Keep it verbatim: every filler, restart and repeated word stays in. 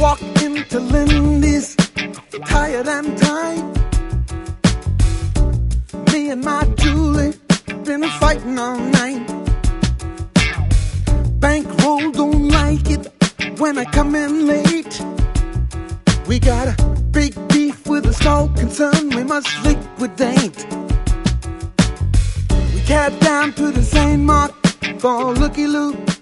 walk into Lindy's, tired and tight. Me and my Julie been fighting all night. Bankroll don't like it when I come in late. We got a big beef with a small concern we must liquidate. We cab down to the Saint Mark for a looky-loo.